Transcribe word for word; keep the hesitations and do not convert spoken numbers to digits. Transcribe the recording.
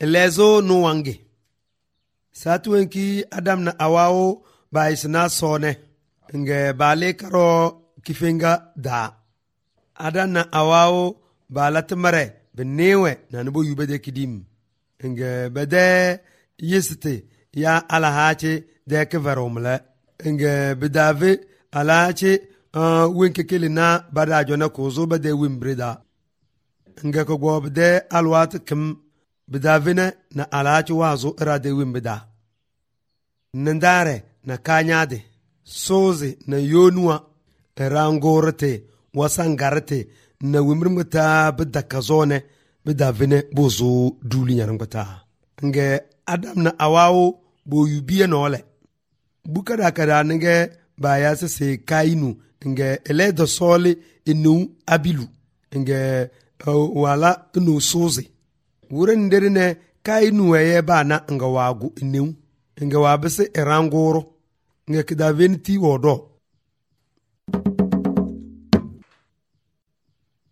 elezo no wange satuwenki Adam na Awao ba isna sone nge bale karo kifenga da Adam na Awao ba latmare benewe na nubo yubede kidim nge bede yiste ya alahache de kevaromle nge bedave alahache uh, wenke kele na bada jona kozo bede wimbreda nge ko go bede alwat kim bedavine na alahache wazo irade wimbeda nandare na kanyade soze na yonua rangorete wasangarete na wimrimta bedakazone bedavine bozo duli nyarangata nge Adam na Awao bo yubie nole bukada kada nge baya se kainu nge ele do sole inu abilu nge uh, wala inu soze wurin derine kainu weye bana nga wagu inu nge wabese erangoro nge kidaventi wodo